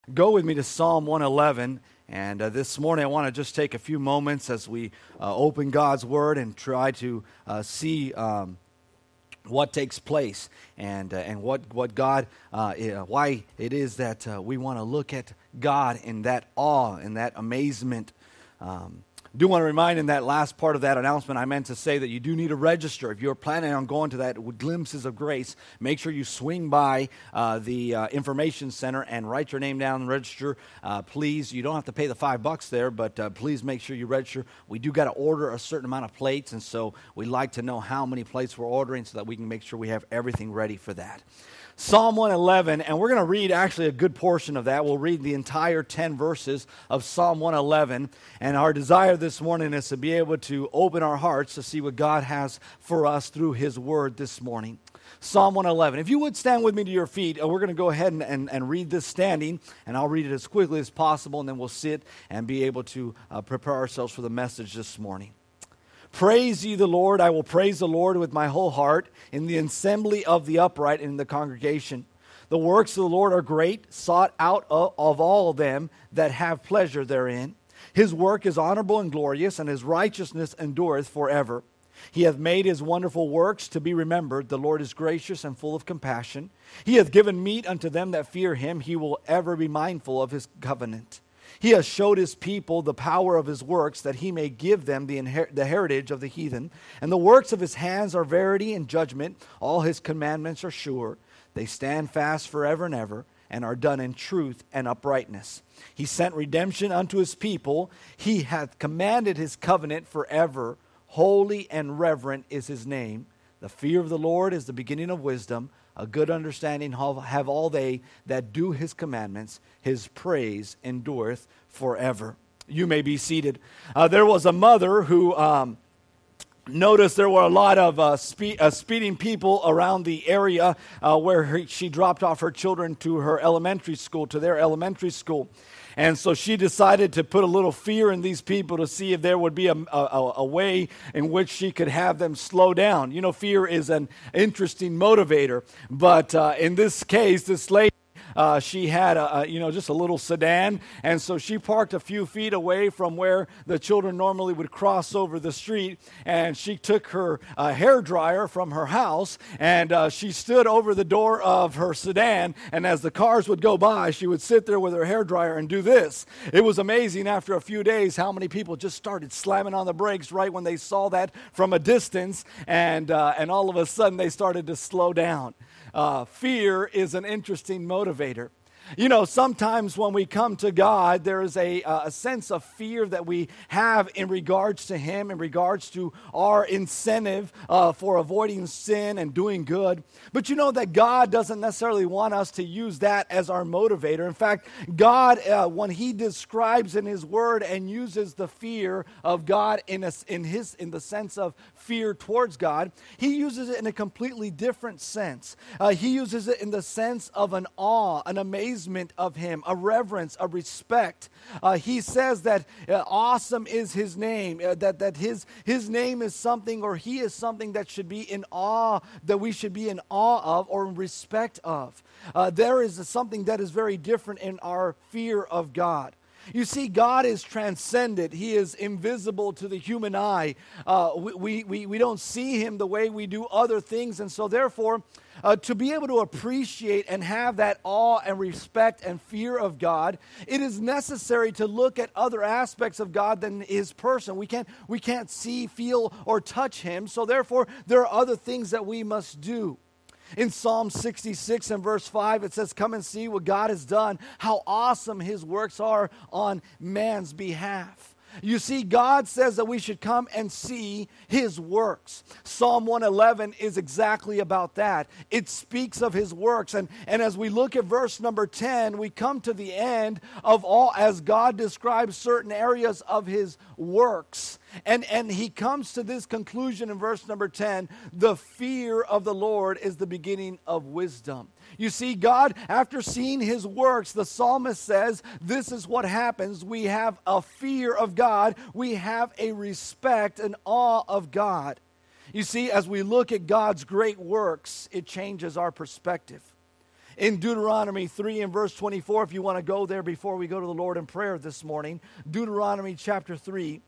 Go with me to Psalm 111, and this morning I want to just take a few moments as we open God's Word and try to see what takes place and what God, why it is that we want to look at God in that awe, in that amazement. I do want to remind in that last part of that announcement, I meant to say that you do need to register. If you're planning on going to that with Glimpses of Grace, make sure you swing by the information center and write your name down and register. Please, you don't have to pay the $5 there, but please make sure you register. We do got to order a certain amount of plates, and so we'd like to know how many plates we're ordering so that we can make sure we have everything ready for that. Psalm 111, and we're going to read actually a good portion of that. We'll read the entire 10 verses of Psalm 111, and our desire this morning is to be able to open our hearts to see what God has for us through His Word this morning. Psalm 111. If you would stand with me to your feet, we're going to go ahead and read this standing, and I'll read it as quickly as possible, and then we'll sit and be able to prepare ourselves for the message this morning. Praise ye the Lord. I will praise the Lord with my whole heart in the assembly of the upright and in the congregation. The works of the Lord are great, sought out of all of them that have pleasure therein. His work is honorable and glorious, and his righteousness endureth forever. He hath made his wonderful works to be remembered. The Lord is gracious and full of compassion. He hath given meat unto them that fear him. He will ever be mindful of his covenant. He has showed his people the power of his works, that he may give them the heritage of the heathen. And the works of his hands are verity and judgment. All his commandments are sure. They stand fast forever and ever, and are done in truth and uprightness. He sent redemption unto his people. He hath commanded his covenant forever. Holy and reverent is his name. The fear of the Lord is the beginning of wisdom. A good understanding have all they that do his commandments. His praise endureth forever. You may be seated. There was a mother who noticed there were a lot of speeding people around the area where she dropped off her children to her elementary school, to their elementary school. And so she decided to put a little fear in these people to see if there would be a way in which she could have them slow down. You know, fear is an interesting motivator. But in this case, this lady, she had just a little sedan, and so she parked a few feet away from where the children normally would cross over the street, and she took her hair dryer from her house, and she stood over the door of her sedan, and as the cars would go by, she would sit there with her hair dryer and do this. It was amazing after a few days how many people just started slamming on the brakes right when they saw that from a distance, and all of a sudden they started to slow down. Fear is an interesting motivator. You know, sometimes when we come to God, there is a sense of fear that we have in regards to Him, in regards to our incentive for avoiding sin and doing good. But you know that God doesn't necessarily want us to use that as our motivator. In fact, God, when He describes in His Word and uses the fear of God in the sense of fear towards God, He uses it in a completely different sense. He uses it in the sense of an awe, an amazement of Him, a reverence, a respect. He says that awesome is His name, that His name is something, or He is something that should be in awe, that we should be in awe of or in respect of. There is something that is very different in our fear of God. You see, God is transcendent. He is invisible to the human eye. We don't see Him the way we do other things, and so therefore, to be able to appreciate and have that awe and respect and fear of God, it is necessary to look at other aspects of God than His person. We can't see, feel, or touch Him, so therefore, there are other things that we must do. In Psalm 66 and verse 5, it says, "Come and see what God has done, how awesome His works are on man's behalf." You see, God says that we should come and see His works. Psalm 111 is exactly about that. It speaks of His works. And as we look at verse number 10, we come to the end of all, as God describes certain areas of His works. And He comes to this conclusion in verse number 10, the fear of the Lord is the beginning of wisdom. You see, God, after seeing His works, the psalmist says, this is what happens. We have a fear of God. We have a respect and awe of God. You see, as we look at God's great works, it changes our perspective. in Deuteronomy 3 and verse 24, if you want to go there before we go to the Lord in prayer this morning. Deuteronomy chapter 3.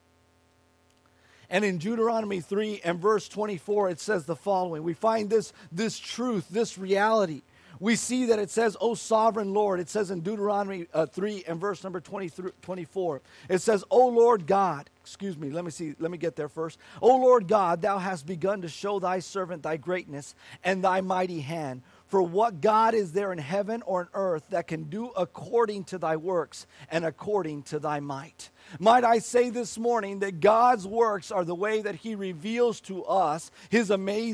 And in Deuteronomy 3 and verse 24, it says the following. We find this truth, this reality. We see that it says, O sovereign Lord. It says in Deuteronomy 3 and verse number 24. It says, O Lord God. Excuse me, let me get there first. O Lord God, thou hast begun to show thy servant thy greatness and thy mighty hand. For what God is there in heaven or in earth that can do according to thy works and according to thy might? Might I say this morning that God's works are the way that he reveals to us his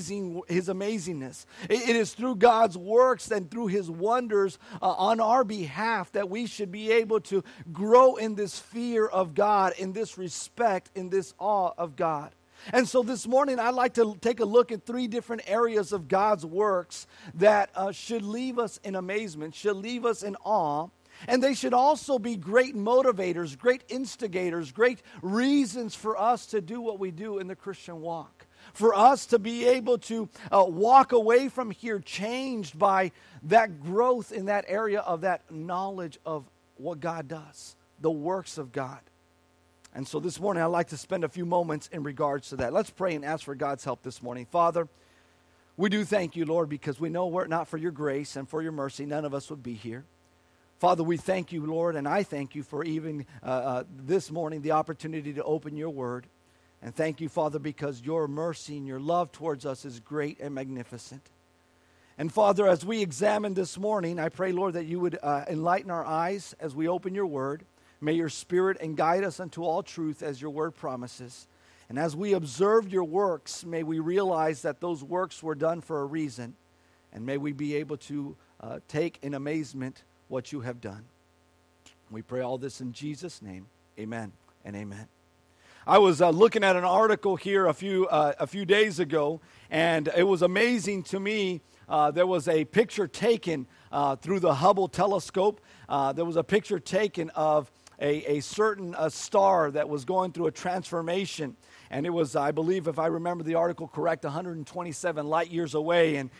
amazingness. It is through God's works and through his wonders on our behalf that we should be able to grow in this fear of God, in this respect, in this awe of God. And so this morning, I'd like to take a look at 3 different areas of God's works that should leave us in amazement, should leave us in awe, and they should also be great motivators, great instigators, great reasons for us to do what we do in the Christian walk. For us to be able to walk away from here changed by that growth in that area of that knowledge of what God does, the works of God. And so this morning, I'd like to spend a few moments in regards to that. Let's pray and ask for God's help this morning. Father, we do thank you, Lord, because we know were it not for your grace and for your mercy, none of us would be here. Father, we thank you, Lord, and I thank you for even this morning the opportunity to open your word. And thank you, Father, because your mercy and your love towards us is great and magnificent. And Father, as we examine this morning, I pray, Lord, that you would enlighten our eyes as we open your word. May your Spirit and guide us unto all truth as your word promises. And as we observe your works, may we realize that those works were done for a reason. And may we be able to take in amazement what you have done. We pray all this in Jesus' name. Amen and amen. I was looking at an article here a few days ago, and it was amazing to me. There was a picture taken through the Hubble telescope. There was a picture taken of a certain star that was going through a transformation. And it was, I believe, if I remember the article correct, 127 light years away. And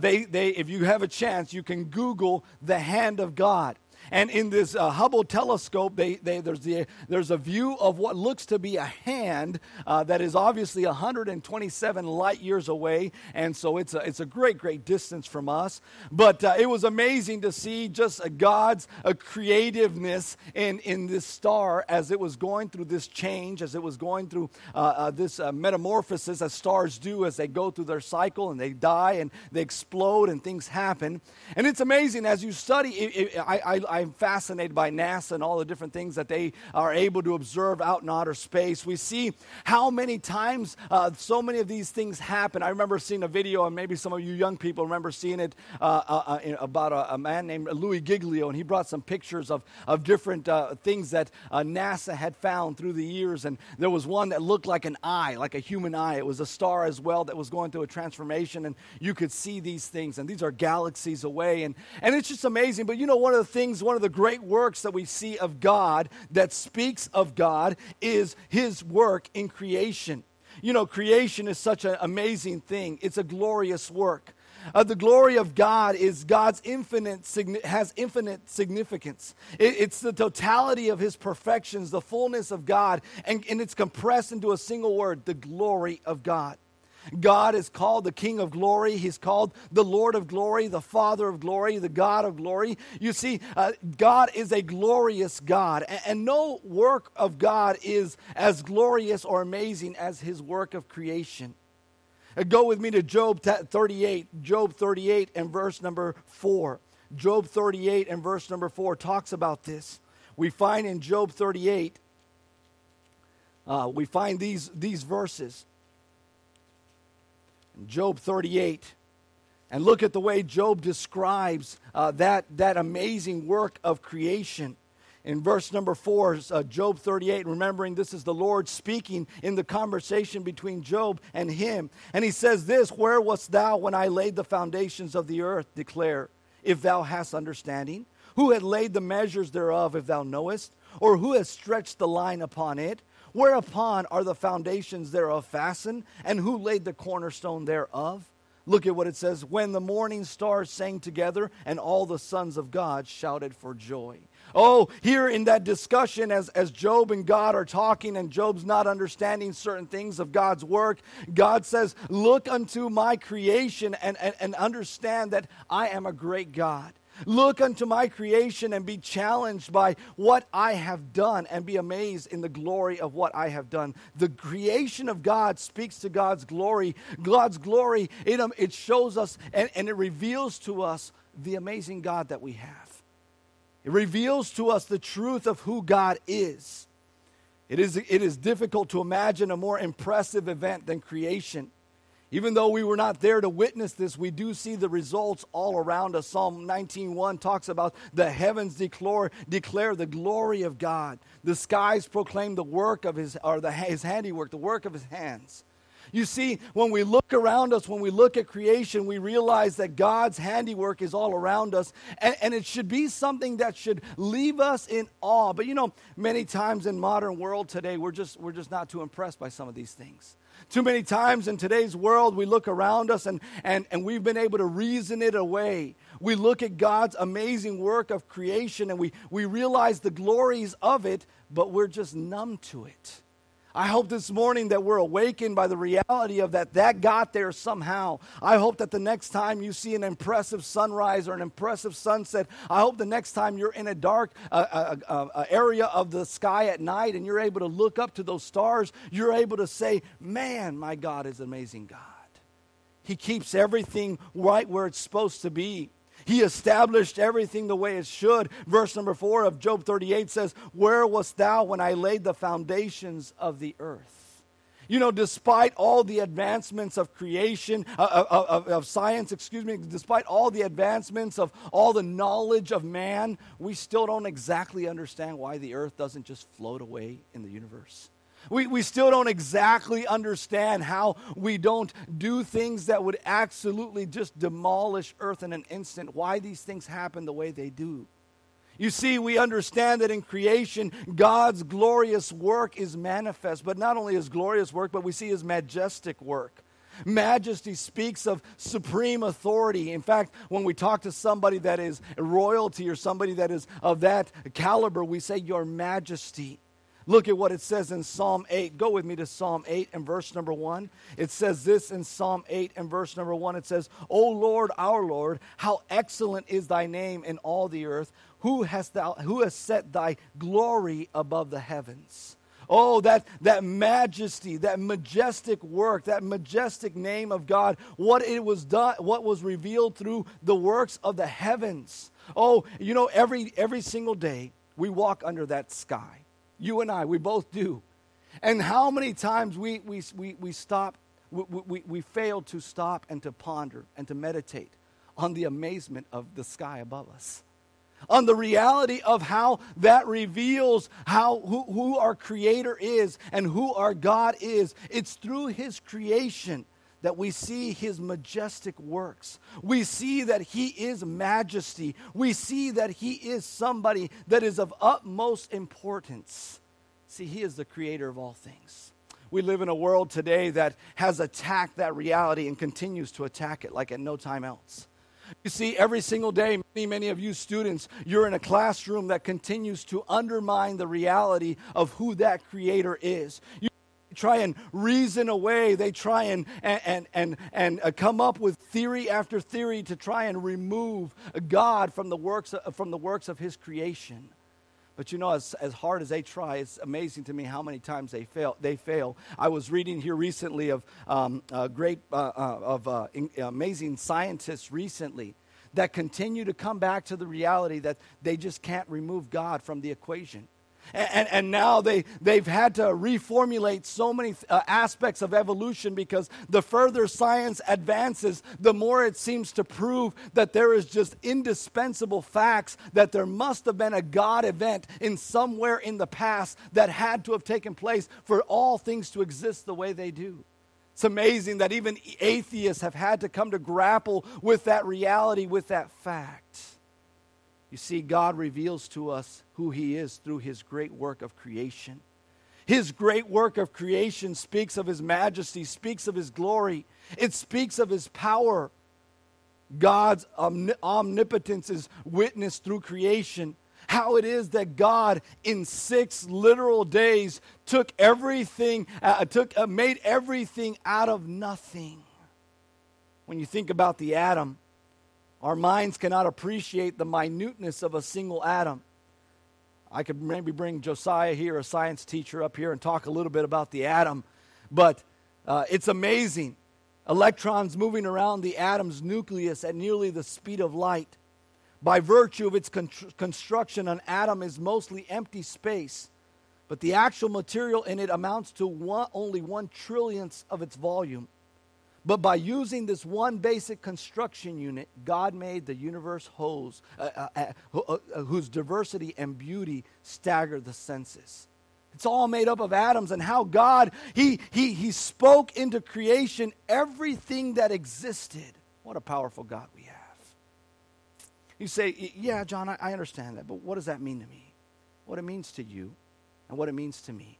if you have a chance, you can Google the hand of God. And in this Hubble telescope, there's a view of what looks to be a hand that is obviously 127 light years away, and so it's a great distance from us. But it was amazing to see just God's creativeness in this star as it was going through this change, as it was going through this metamorphosis as stars do as they go through their cycle and they die and they explode and things happen. And it's amazing as you study. I'm fascinated by NASA and all the different things that they are able to observe out in outer space. We see how many times so many of these things happen. I remember seeing a video, and maybe some of you young people remember seeing it, about a man named Louis Giglio, and he brought some pictures of different things that NASA had found through the years, and there was one that looked like an eye, like a human eye. It was a star as well that was going through a transformation, and you could see these things, and these are galaxies away, and it's just amazing. But you know, one of the great works that we see of God that speaks of God is his work in creation. You know, creation is such an amazing thing. It's a glorious work. The glory of God is God's has infinite significance. It's the totality of his perfections, the fullness of God, and it's compressed into a single word, the glory of God. God is called the King of Glory. He's called the Lord of Glory, the Father of Glory, the God of Glory. You see, God is a glorious God, and no work of God is as glorious or amazing as his work of creation. Go with me to Job 38. Job 38 and verse number 4. Job 38 and verse number 4 talks about this. We find in Job 38, we find these verses. Job 38, and look at the way Job describes that amazing work of creation. In verse number 4, Job 38, remembering this is the Lord speaking in the conversation between Job and him. And he says this, where wast thou when I laid the foundations of the earth? Declare, if thou hast understanding. Who had laid the measures thereof, if thou knowest? Or who has stretched the line upon it? Whereupon are the foundations thereof fastened? And who laid the cornerstone thereof? Look at what it says. When the morning stars sang together and all the sons of God shouted for joy. Oh, here in that discussion as Job and God are talking and Job's not understanding certain things of God's work, God says, look unto my creation and understand that I am a great God. Look unto my creation and be challenged by what I have done and be amazed in the glory of what I have done. The creation of God speaks to God's glory. God's glory, it shows us and it reveals to us the amazing God that we have. It reveals to us the truth of who God is. It is difficult to imagine a more impressive event than creation. Even though we were not there to witness this, we do see the results all around us. Psalm 19:1 talks about the heavens declare the glory of God. The skies proclaim the work of his handiwork, the work of his hands. You see, when we look around us, when we look at creation, we realize that God's handiwork is all around us. And it should be something that should leave us in awe. But many times in modern world today, we're just not too impressed by some of these things. Too many times in today's world, we look around us and we've been able to reason it away. We look at God's amazing work of creation and we realize the glories of it, but we're just numb to it. I hope this morning that we're awakened by the reality of that got there somehow. I hope that the next time you see an impressive sunrise or an impressive sunset, I hope the next time you're in a dark area of the sky at night and you're able to look up to those stars, you're able to say, man, my God is an amazing God. He keeps everything right where it's supposed to be. He established everything the way it should. Verse number 4 of Job 38 says, where wast thou when I laid the foundations of the earth? Despite all the advancements of creation, of science, despite all the advancements of all the knowledge of man, we still don't exactly understand why the earth doesn't just float away in the universe. We still don't exactly understand how we don't do things that would absolutely just demolish earth in an instant, why these things happen the way they do. You see, we understand that in creation, God's glorious work is manifest, but not only his glorious work, but we see his majestic work. Majesty speaks of supreme authority. In fact, when we talk to somebody that is royalty or somebody that is of that caliber, we say, your majesty. Look at what it says in Psalm 8. Go with me to Psalm 8 and verse number 1. It says this in Psalm 8 and verse number 1. It says, O Lord, our Lord, how excellent is thy name in all the earth. Who has set thy glory above the heavens? Oh, that majesty, that majestic work, that majestic name of God, what was revealed through the works of the heavens. Oh, every single day we walk under that sky. You and I, we both do. And how many times we stop, we fail to stop and to ponder and to meditate on the amazement of the sky above us. On the reality of how that reveals who our Creator is and who our God is. It's through his creation that we see his majestic works. We see that he is majesty. We see that he is somebody that is of utmost importance. See, he is the creator of all things. We live in a world today that has attacked that reality and continues to attack it like at no time else. You see, every single day, many of you students, you're in a classroom that continues to undermine the reality of who that creator is. You try and reason away. They try and come up with theory after theory to try and remove God from the works of his creation. But as hard as they try, it's amazing to me how many times they fail. I was reading here recently of amazing scientists recently that continue to come back to the reality that they just can't remove God from the equation. And now they've had to reformulate so many aspects of evolution because the further science advances, the more it seems to prove that there is just indispensable facts that there must have been a God event in somewhere in the past that had to have taken place for all things to exist the way they do. It's amazing that even atheists have had to come to grapple with that reality, with that fact. You see, God reveals to us who he is through his great work of creation. His great work of creation speaks of His majesty, speaks of His glory. It speaks of His power. God's omnipotence is witnessed through creation. How it is that God, in 6 literal days, made everything out of nothing. When you think about the atom, our minds cannot appreciate the minuteness of a single atom. I could maybe bring Josiah here, a science teacher, up here and talk a little bit about the atom. But it's amazing. Electrons moving around the atom's nucleus at nearly the speed of light. By virtue of its construction, an atom is mostly empty space. But the actual material in it amounts to only 1/1,000,000,000th of its volume. But by using this one basic construction unit, God made the universe whose diversity and beauty stagger the senses. It's all made up of atoms, and how God, He spoke into creation everything that existed. What a powerful God we have. You say, yeah, John, I understand that, but what does that mean to me? What it means to you and what it means to me.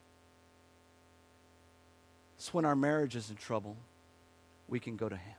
It's when our marriage is in trouble, we can go to Him.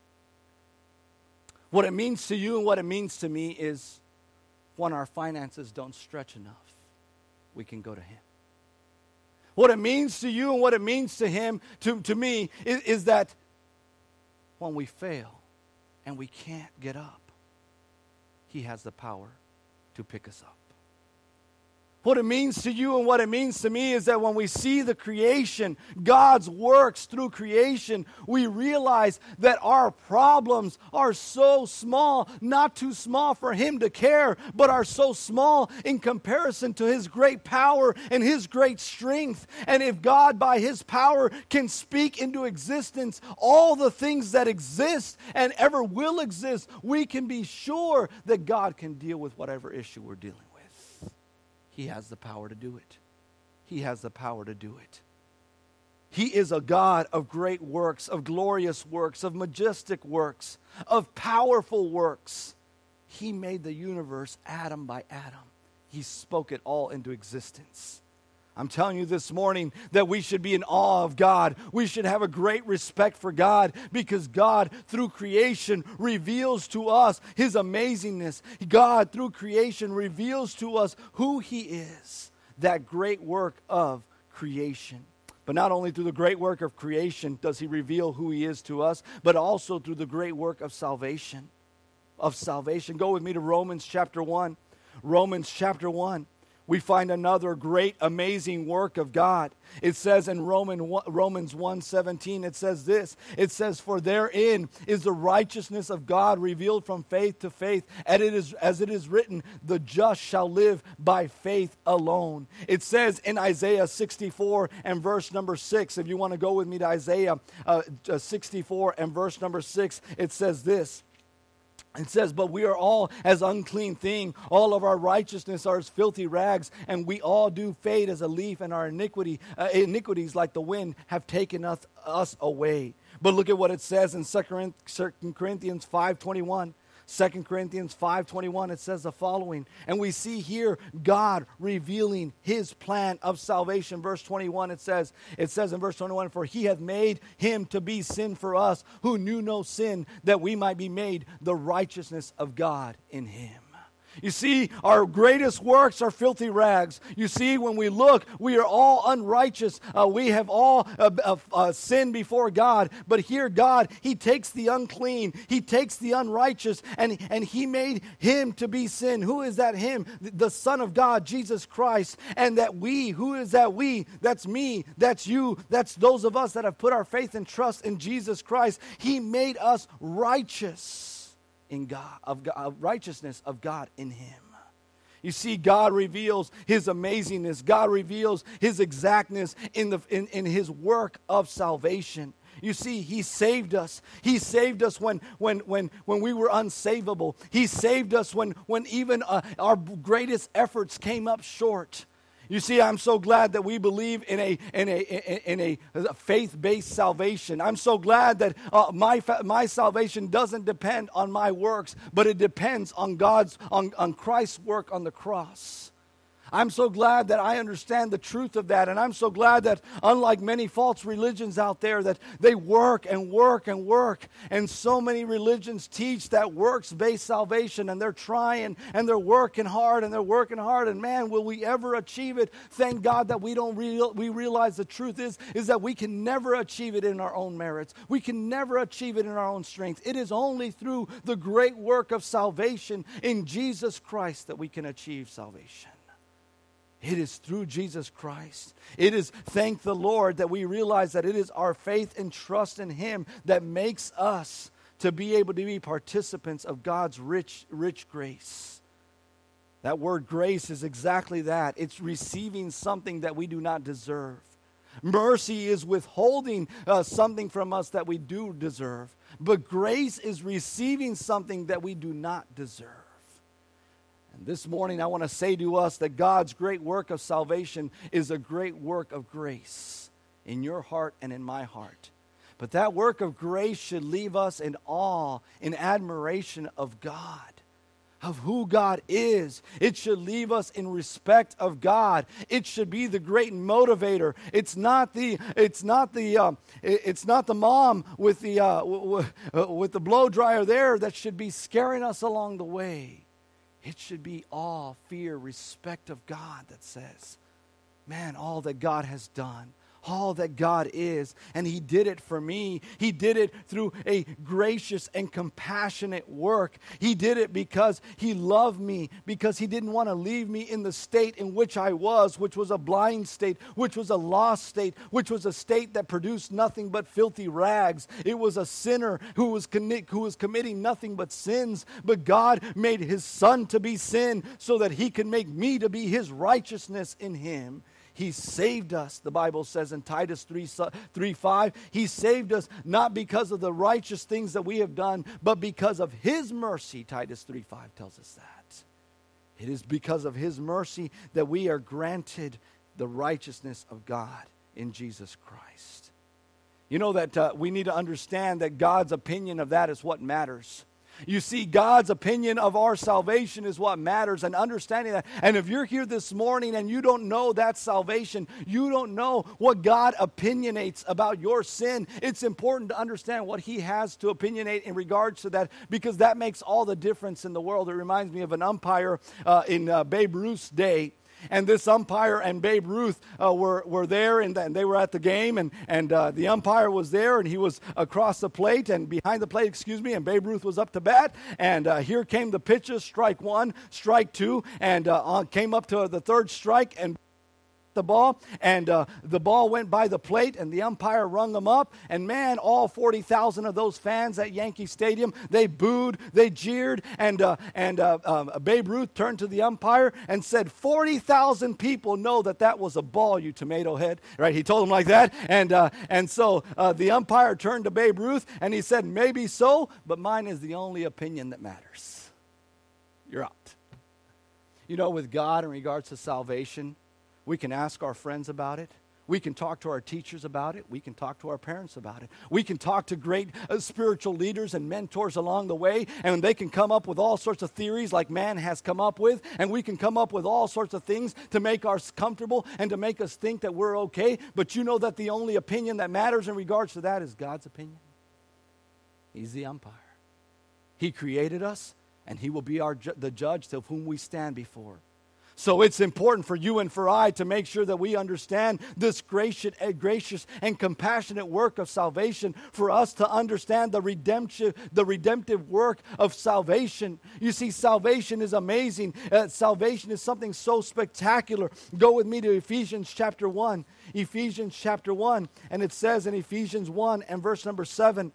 What it means to you and what it means to me is when our finances don't stretch enough, we can go to Him. What it means to you and what it means to Him, to me, is that when we fail and we can't get up, He has the power to pick us up. What it means to you and what it means to me is that when we see the creation, God's works through creation, we realize that our problems are so small, not too small for Him to care, but are so small in comparison to His great power and His great strength. And if God, by His power, can speak into existence all the things that exist and ever will exist, we can be sure that God can deal with whatever issue we're dealing with. He has the power to do it. He has the power to do it. He is a God of great works, of glorious works, of majestic works, of powerful works. He made the universe atom by atom. He spoke it all into existence. I'm telling you this morning that we should be in awe of God. We should have a great respect for God because God, through creation, reveals to us His amazingness. God, through creation, reveals to us who He is, that great work of creation. But not only through the great work of creation does He reveal who He is to us, but also through the great work of salvation. Go with me to Romans chapter 1. Romans chapter 1. We find another great, amazing work of God. It says in Romans 1:17, it says this. It says, "For therein is the righteousness of God revealed from faith to faith, and as it is written, the just shall live by faith alone." It says in Isaiah 64 and verse number 6, if you want to go with me to Isaiah 64 and verse number 6, it says this. It says, "But we are all as unclean thing. All of our righteousness are as filthy rags, and we all do fade as a leaf, and our iniquities like the wind have taken us away." But look at what it says in 2 Corinthians 5:21. 2 Corinthians 5:21, it says the following. And we see here God revealing His plan of salvation. Verse 21, it says in verse 21, "For He hath made Him to be sin for us, who knew no sin, that we might be made the righteousness of God in Him." You see, our greatest works are filthy rags. You see, when we look, we are all unrighteous. We have all sinned before God. But here God, He takes the unclean, He takes the unrighteous, and He made Him to be sin. Who is that Him? The Son of God, Jesus Christ. And that we, who is that we? That's me, that's you, that's those of us that have put our faith and trust in Jesus Christ. He made us righteous in God, righteousness of God in Him. You see, God reveals His amazingness. God reveals His exactness in His work of salvation. You see, He saved us. He saved us when we were unsavable. He saved us when even our greatest efforts came up short. You see, I'm so glad that we believe in a faith-based salvation. I'm so glad that my salvation doesn't depend on my works, but it depends on on Christ's work on the cross. I'm so glad that I understand the truth of that. And I'm so glad that unlike many false religions out there, that they work and work and work. And so many religions teach that works-based salvation, and they're trying and they're working hard and they're working hard. And man, will we ever achieve it? Thank God that we realize the truth is that we can never achieve it in our own merits. We can never achieve it in our own strength. It is only through the great work of salvation in Jesus Christ that we can achieve salvation. It is through Jesus Christ. It is, thank the Lord, that we realize that it is our faith and trust in Him that makes us to be able to be participants of God's rich grace. That word grace is exactly that. It's receiving something that we do not deserve. Mercy is withholding something from us that we do deserve. But grace is receiving something that we do not deserve. This morning, I want to say to us that God's great work of salvation is a great work of grace in your heart and in my heart. But that work of grace should leave us in awe, in admiration of God, of who God is. It should leave us in respect of God. It should be the great motivator. It's not the mom with the blow dryer there that should be scaring us along the way. It should be awe, fear, respect of God that says, man, all that God has done, all that God is, and He did it for me. He did it through a gracious and compassionate work. He did it because He loved me, because He didn't want to leave me in the state in which I was, which was a blind state, which was a lost state, which was a state that produced nothing but filthy rags. It was a sinner who was committing nothing but sins, but God made His Son to be sin so that He could make me to be His righteousness in Him. He saved us, the Bible says in Titus 3:5. He saved us not because of the righteous things that we have done, but because of His mercy, Titus 3:5 tells us that. It is because of His mercy that we are granted the righteousness of God in Jesus Christ. You know that we need to understand that God's opinion of that is what matters. You see, God's opinion of our salvation is what matters, and understanding that. And if you're here this morning and you don't know that salvation, you don't know what God opinionates about your sin, it's important to understand what He has to opinionate in regards to that, because that makes all the difference in the world. It reminds me of an umpire in Babe Ruth's day. And this umpire and Babe Ruth were there, and they were at the game, and the umpire was there, and he was across the plate, and behind the plate, and Babe Ruth was up to bat, and here came the pitches, strike one, strike two, and came up to the third strike, and the ball, and the ball went by the plate, and the umpire rung them up, and man, all 40,000 of those fans at Yankee Stadium, they booed, they jeered, and Babe Ruth turned to the umpire and said, 40,000 people know that was a ball, you tomato head, right? He told them like that, and so the umpire turned to Babe Ruth, and he said, maybe so, but mine is the only opinion that matters. You're out. You know, with God in regards to salvation, we can ask our friends about it. We can talk to our teachers about it. We can talk to our parents about it. We can talk to great spiritual leaders and mentors along the way, and they can come up with all sorts of theories like man has come up with, and we can come up with all sorts of things to make us comfortable and to make us think that we're okay. But you know that the only opinion that matters in regards to that is God's opinion. He's the umpire. He created us, and He will be the judge of whom we stand before. So it's important for you and for I to make sure that we understand this gracious and compassionate work of salvation, for us to understand the redemptive work of salvation. You see, salvation is amazing. Salvation is something so spectacular. Go with me to Ephesians chapter 1. Ephesians chapter 1, and it says in Ephesians 1 and verse number 7,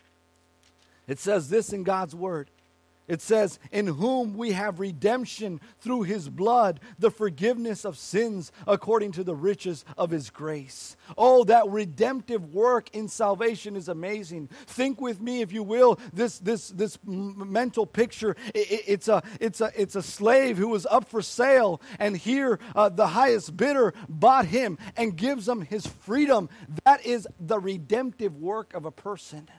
it says this in God's Word. It says, in whom we have redemption through His blood, the forgiveness of sins according to the riches of His grace. Oh, that redemptive work in salvation is amazing. Think with me, if you will, this mental picture. It's a slave who was up for sale, and here the highest bidder bought him and gives him his freedom. That is the redemptive work of a person.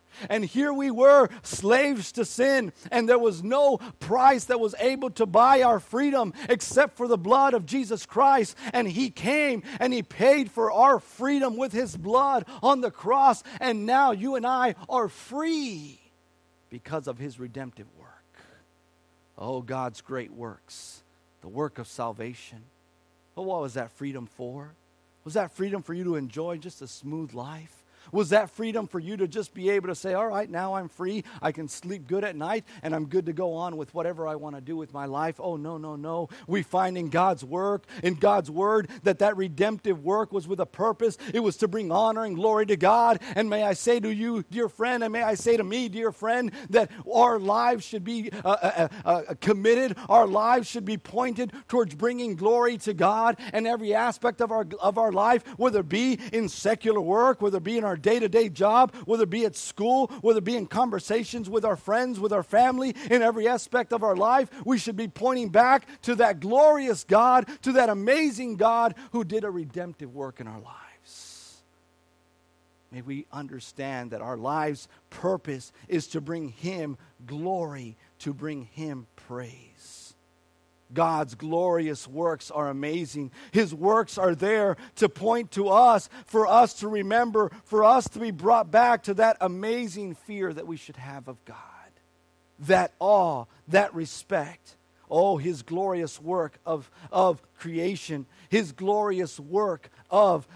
And here we were, slaves to sin, and there was no price that was able to buy our freedom except for the blood of Jesus Christ. And He came and He paid for our freedom with His blood on the cross. And now you and I are free because of His redemptive work. Oh, God's great works, the work of salvation. Well, what was that freedom for? Was that freedom for you to enjoy just a smooth life? Was that freedom for you to just be able to say, all right, now I'm free, I can sleep good at night, and I'm good to go on with whatever I want to do with my life? Oh, no, no, no. We find in God's work, in God's word, that redemptive work was with a purpose. It was to bring honor and glory to God. And may I say to you, dear friend, and may I say to me, dear friend, that our lives should be committed. Our lives should be pointed towards bringing glory to God in every aspect of our life, whether it be in secular work, whether it be in our day-to-day job, whether it be at school, whether it be in conversations with our friends, with our family, in every aspect of our life. We should be pointing back to that glorious God, to that amazing God who did a redemptive work in our lives. May we understand that our life's purpose is to bring Him glory, to bring Him praise. God's glorious works are amazing. His works are there to point to us, for us to remember, for us to be brought back to that amazing fear that we should have of God. That awe, that respect. Oh, His glorious work of creation. His glorious work of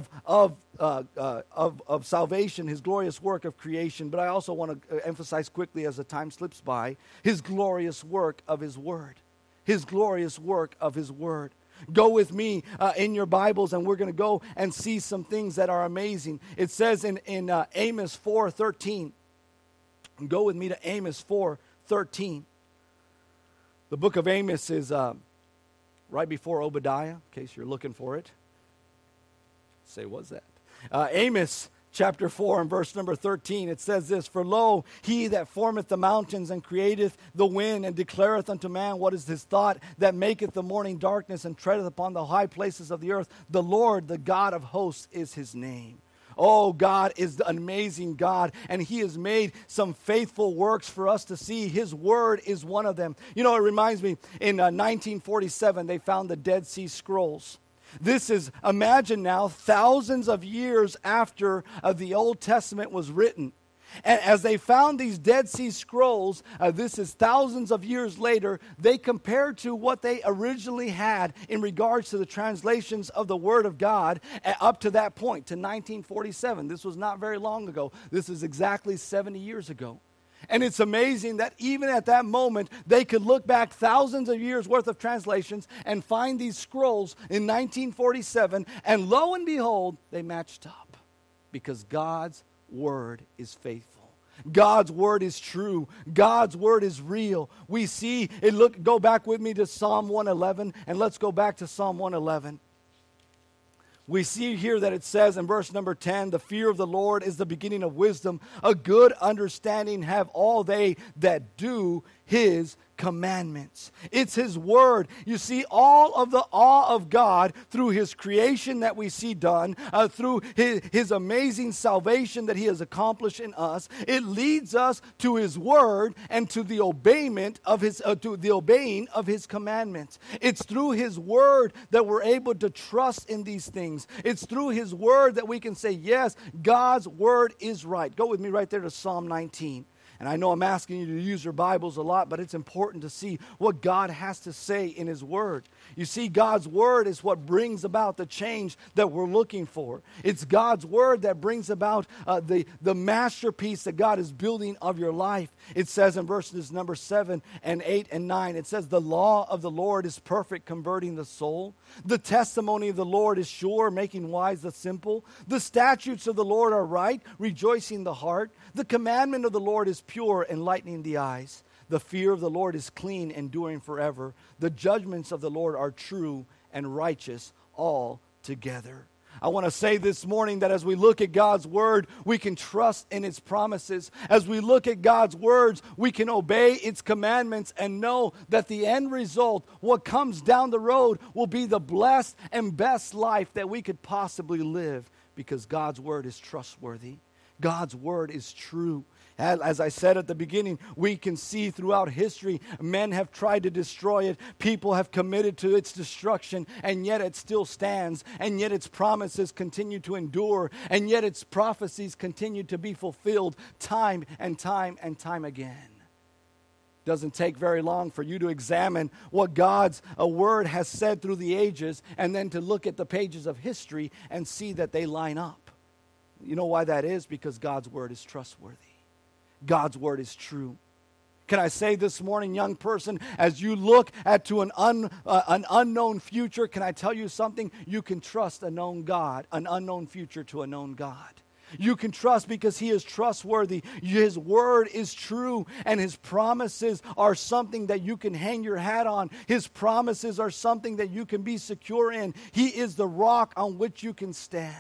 salvation. His glorious work of creation. But I also want to emphasize quickly as the time slips by, His glorious work of His Word. His glorious work of His Word. Go with me in your Bibles, and we're going to go and see some things that are amazing. It says in Amos 4:13. Go with me to Amos 4:13. The book of Amos is right before Obadiah, in case you're looking for it. Say, what's that? Amos chapter 4 and verse number 13, it says this, For lo, He that formeth the mountains and createth the wind and declareth unto man what is his thought, that maketh the morning darkness and treadeth upon the high places of the earth. The Lord, the God of hosts, is His name. Oh, God is an amazing God, and He has made some faithful works for us to see. His Word is one of them. You know, it reminds me, in 1947, they found the Dead Sea Scrolls. This is, imagine now, thousands of years after the Old Testament was written. And as they found these Dead Sea Scrolls, this is thousands of years later, they compared to what they originally had in regards to the translations of the Word of God up to that point, to 1947. This was not very long ago. This is exactly 70 years ago. And it's amazing that even at that moment, they could look back thousands of years worth of translations and find these scrolls in 1947, and lo and behold, they matched up. Because God's Word is faithful. God's Word is true. God's Word is real. We see it. Go back with me to Psalm 111, and let's go back to Psalm 111. We see here that it says in verse number 10, the fear of the Lord is the beginning of wisdom. A good understanding have all they that do His commandments. It's His Word. You see, all of the awe of God through His creation that we see done, through His amazing salvation that He has accomplished in us, it leads us to His Word and to the obeying of His commandments. It's through His Word that we're able to trust in these things. It's through His Word that we can say, yes, God's Word is right. Go with me right there to Psalm 19. And I know I'm asking you to use your Bibles a lot, but it's important to see what God has to say in His Word. You see, God's Word is what brings about the change that we're looking for. It's God's Word that brings about the masterpiece that God is building of your life. It says in verses number 7 and 8 and 9, it says, The law of the Lord is perfect, converting the soul. The testimony of the Lord is sure, making wise the simple. The statutes of the Lord are right, rejoicing the heart. The commandment of the Lord is pure, enlightening the eyes. The fear of the Lord is clean, enduring forever. The judgments of the Lord are true and righteous altogether. I want to say this morning that as we look at God's Word, we can trust in its promises. As we look at God's words, we can obey its commandments and know that the end result, what comes down the road, will be the blessed and best life that we could possibly live, because God's Word is trustworthy. God's word is true. As I said at the beginning, we can see throughout history, men have tried to destroy it. People have committed to its destruction, and yet it still stands, and yet its promises continue to endure, and yet its prophecies continue to be fulfilled time and time and time again. Doesn't take very long for you to examine what God's word has said through the ages, and then to look at the pages of history and see that they line up. You know why that is? Because God's word is trustworthy. God's word is true. Can I say this morning, young person, as you look to an unknown future, can I tell you something? You can trust a known God, an unknown future to a known God. You can trust because He is trustworthy. His word is true, and His promises are something that you can hang your hat on. His promises are something that you can be secure in. He is the rock on which you can stand.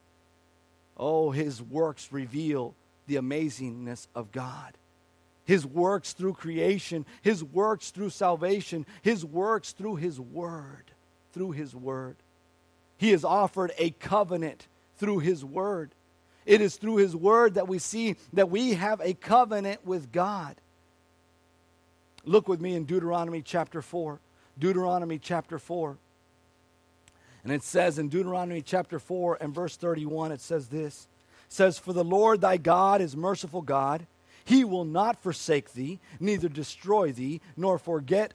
Oh, His works reveal the amazingness of God. His works through creation, His works through salvation, His works through His word, through His word. He has offered a covenant through His word. It is through His word that we see that we have a covenant with God. Look with me in Deuteronomy chapter 4. Deuteronomy chapter 4. And it says in Deuteronomy chapter 4 and verse 31, it says this. It says, "For the Lord thy God is merciful God. He will not forsake thee, neither destroy thee, nor forget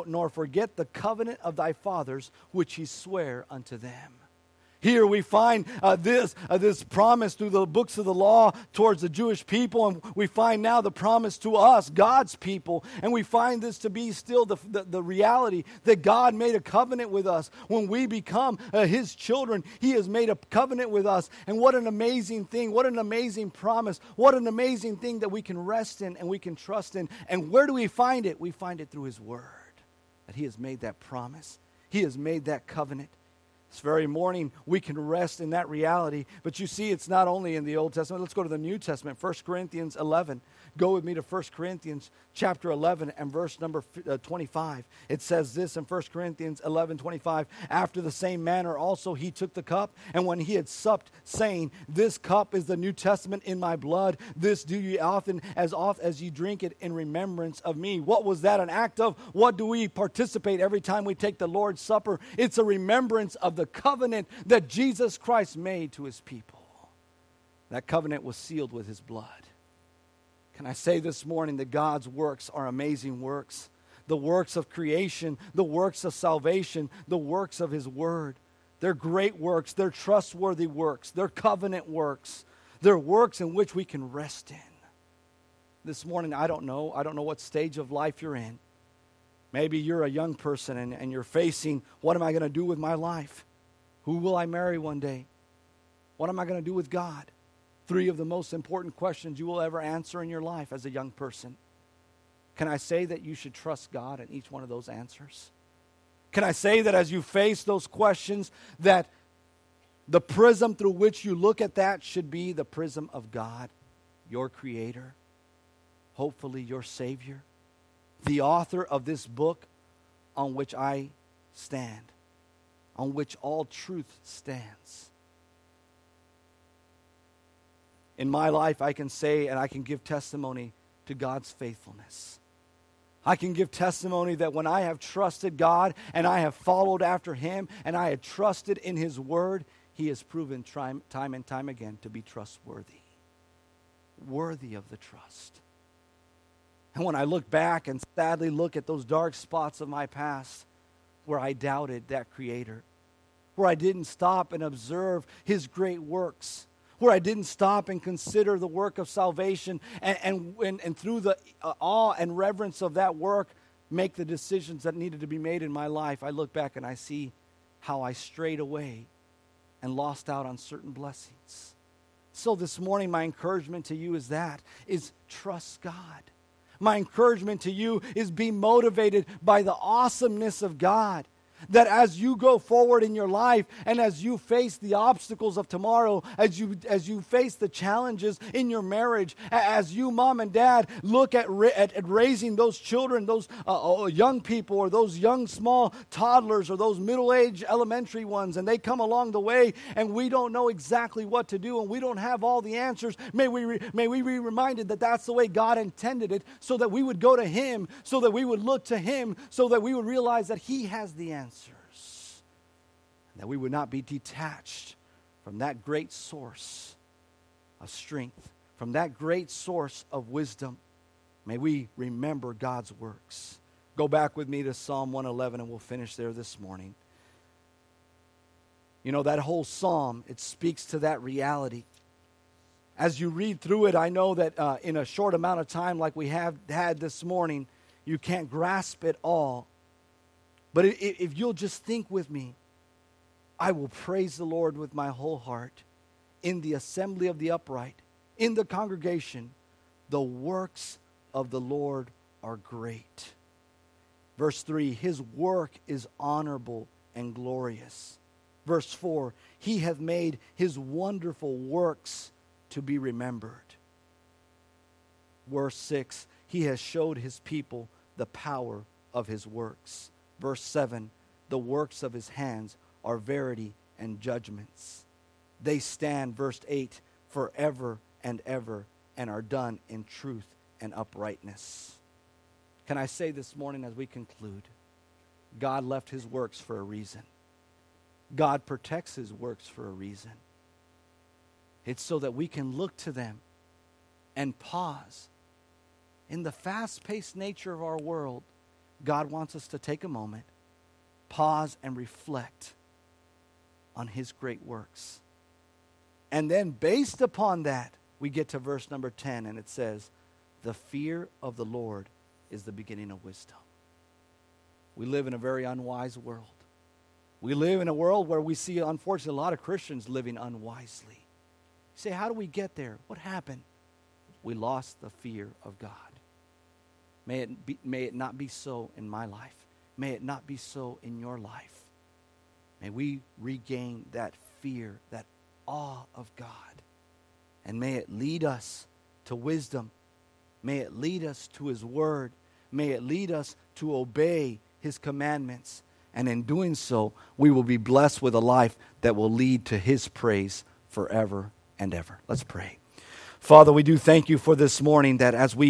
the covenant of thy fathers, which He sware unto them." Here we find this promise through the books of the law towards the Jewish people, and we find now the promise to us, God's people, and we find this to be still the reality that God made a covenant with us. When we become His children, He has made a covenant with us, and what an amazing thing, what an amazing promise, what an amazing thing that we can rest in and we can trust in. And where do we find it? We find it through His word, that He has made that promise. He has made that covenant. This very morning, we can rest in that reality. But you see, it's not only in the Old Testament. Let's go to the New Testament, 1 Corinthians 11. Go with me to 1 Corinthians chapter 11 and verse number 25. It says this in 1 Corinthians 11:25. "After the same manner also He took the cup, and when He had supped, saying, This cup is the New Testament in my blood. This do ye oft as ye drink it in remembrance of me." What was that an act of? What do we participate every time we take the Lord's Supper? It's a remembrance of the covenant that Jesus Christ made to His people. That covenant was sealed with His blood. Can I say this morning that God's works are amazing works? The works of creation, the works of salvation, the works of His word. They're great works. They're trustworthy works. They're covenant works. They're works in which we can rest in. This morning, I don't know what stage of life you're in. Maybe you're a young person and you're facing, what am I going to do with my life? Who will I marry one day? What am I going to do with God? 3 of the most important questions you will ever answer in your life as a young person. Can I say that you should trust God in each one of those answers? Can I say that as you face those questions, that the prism through which you look at that should be the prism of God, your Creator, hopefully your Savior, the author of this book on which I stand, on which all truth stands. In my life, I can say and I can give testimony to God's faithfulness. I can give testimony that when I have trusted God and I have followed after Him and I have trusted in His word, He has proven time and time again to be trustworthy, worthy of the trust. And when I look back and sadly look at those dark spots of my past where I doubted that Creator, where I didn't stop and observe His great works, where I didn't stop and consider the work of salvation and through the awe and reverence of that work, make the decisions that needed to be made in my life, I look back and I see how I strayed away and lost out on certain blessings. So this morning, my encouragement to you is trust God. My encouragement to you is be motivated by the awesomeness of God. That as you go forward in your life and as you face the obstacles of tomorrow, as you face the challenges in your marriage, as you, mom and dad, look at raising those children, those young people, or those young small toddlers, or those middle-aged elementary ones, and they come along the way and we don't know exactly what to do and we don't have all the answers, may we be reminded that that's the way God intended it, so that we would go to Him, so that we would look to Him, so that we would realize that He has the answers. That we would not be detached from that great source of strength, from that great source of wisdom. May we remember God's works. Go back with me to Psalm 111 and we'll finish there this morning. You know, that whole psalm, it speaks to that reality. As you read through it, I know that in a short amount of time like we have had this morning, you can't grasp it all. But if you'll just think with me, I will praise the Lord with my whole heart in the assembly of the upright, in the congregation. The works of the Lord are great. Verse 3, His work is honorable and glorious. Verse 4, He hath made His wonderful works to be remembered. Verse 6, He has showed His people the power of His works. Verse 7, the works of His hands are verity and judgments. They stand, verse 8, forever and ever, and are done in truth and uprightness. Can I say this morning as we conclude, God left His works for a reason. God protects His works for a reason. It's so that we can look to them and pause. In the fast-paced nature of our world, God wants us to take a moment, pause, and reflect on His great works. And then based upon that, we get to verse number 10, and it says, the fear of the Lord is the beginning of wisdom. We live in a very unwise world. We live in a world where we see, unfortunately, a lot of Christians living unwisely. You say, how do we get there? What happened? We lost the fear of God. May it not be so in my life. May it not be so in your life. May we regain that fear, that awe of God. And may it lead us to wisdom. May it lead us to His word. May it lead us to obey His commandments. And in doing so, we will be blessed with a life that will lead to His praise forever and ever. Let's pray. Father, we do thank You for this morning, that as we